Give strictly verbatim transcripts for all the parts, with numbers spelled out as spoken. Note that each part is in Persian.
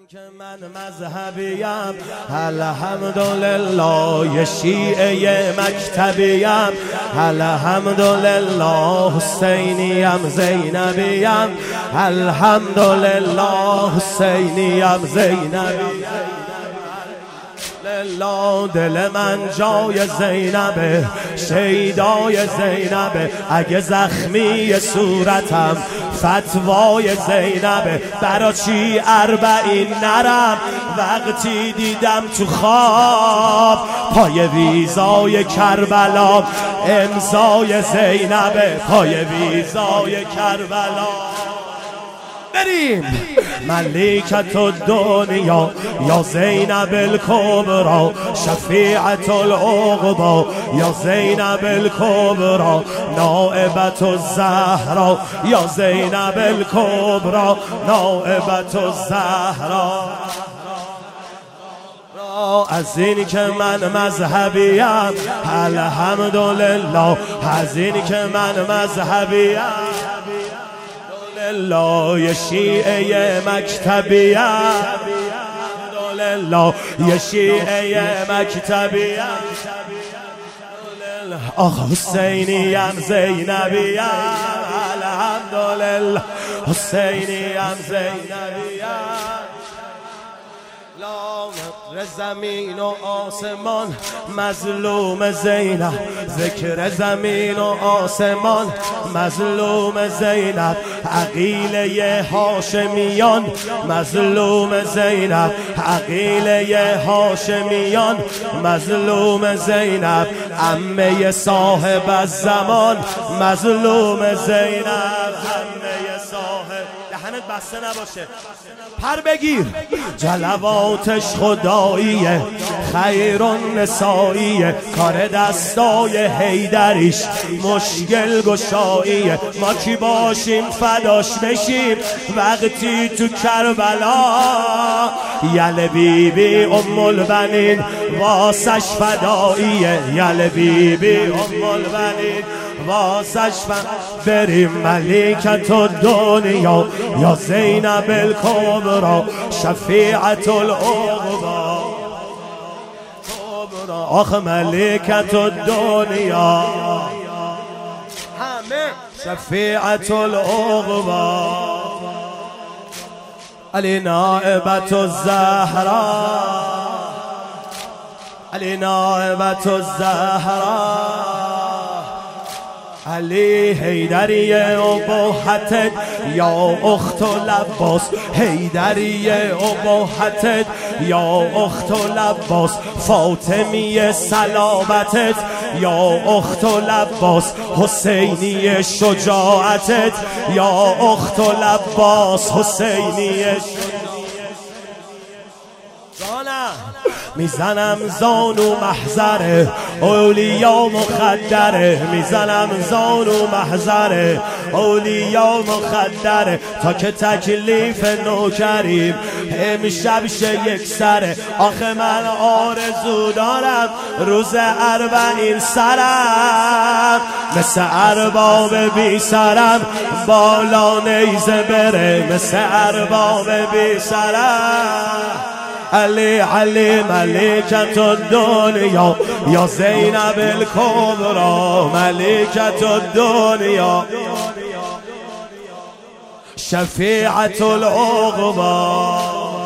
که من مذهبیم الحمدلله، یه شیعه مکتبیم الحمدلله، حسینیم زینبیم الحمدلله، حسینیم زینبیم لله. دل من جای زینبه، شیدای زینبه، اگه زخمی صورتم فتوای زینبه. برا چی اربعین نرم وقتی دیدم تو خواب پای ویزای کربلا امضای زینبه، پای ویزای کربلا. بریم ملکت الدنیا یا زینب الکبرا، شفیعت العقبا یا زینب الکبرا، نائبت الزهرا یا زینب الکبرا، نائبت الزهرا. از این که من مذهبیم الحمدلله، از این که من مذهبیم لله، یه شیعه مکتبیم لله، یه شیعه مکتبیم آخ حسینیم زینبیم الحمدلله، حسینیم زینبیم. ذکر زمین و آسمان مظلوم زینب، ذکر زمین و آسمان مظلوم زینب، عقیله هاشمیان مظلوم زینب، عقیله هاشمیان مظلوم زینب، عمه صاحب الزمان مظلوم زینب، عمه صاحب. دهنت بسته نباشه، پر بگیر. جلواتش خداییه، خیر النسائیه، کار دستای حیدریش مشکل گشاییه. ما کی باشیم فداش بشیم وقتی تو کربلا، یل بی بی ام البنین واسش فداییه، یل بی بی ام البنین واسش فداییه. بریم ملکت الدنیا یا زینب الکبرا، شفیعت العقبا. آخ ملکت الدنیا همه شفیعت العقبا، علی نائبت الزهرا، علی نائبت الزهرا، علی حیدری ابوحتت یا اخت لباس، حیدری ابوحتت یا اخت لباس، فاطمی صلابتت یا اخت لباس، حسینی شجاعتت یا اخت لباس، حسینی شجاعتت. میزنم زانو محضره اولیا مخدره، میزنم زانو محضره اولیا مخدره، تا که تکلیف نوکریم امشب شه یک سره. آخه من آرزو دارم روز اربعین سرم مثل ارباب بی سرم بالا نیزه بره، مثل ارباب بی سرم. علی علی ملکت الدنیا یا زینب الکبرا، ملکت الدنیا شفیعت العقبا.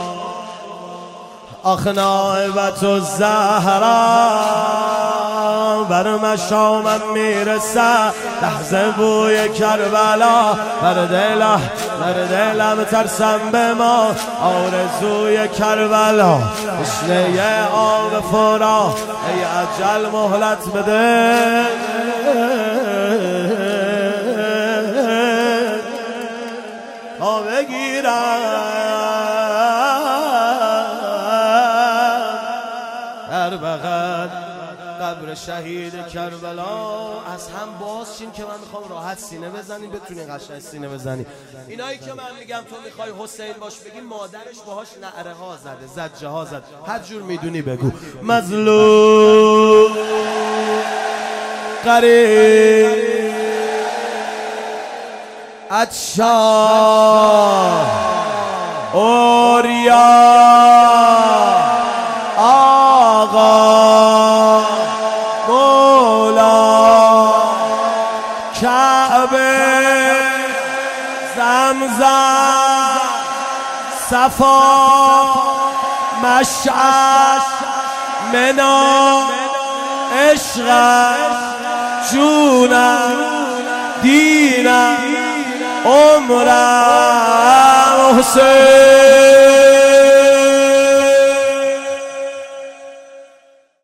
آخ نائبت الزهرا بر مشامم میرسه لحظه بوی کربلا، بر دلم بر دلم ترسم به ما آرزوی کربلا، تشنه آب فرا ای اجل مهلت بده. تا بگیرم در بغل قبر شهید کربلا. از هم باز شین که من میخوام راحت سینه بزنیم، بتونین قشنگ سینه بزنیم. اینایی که من میگم تو میخوای حسین باش بگی مادرش باهاش نعره ها زده، زجه ها زد، هر جور میدونی بگو. مظلوم قریب اچشا اوریا کعبه زمزم صفا مشعل منا عشقم جونم دینم عمرم حسین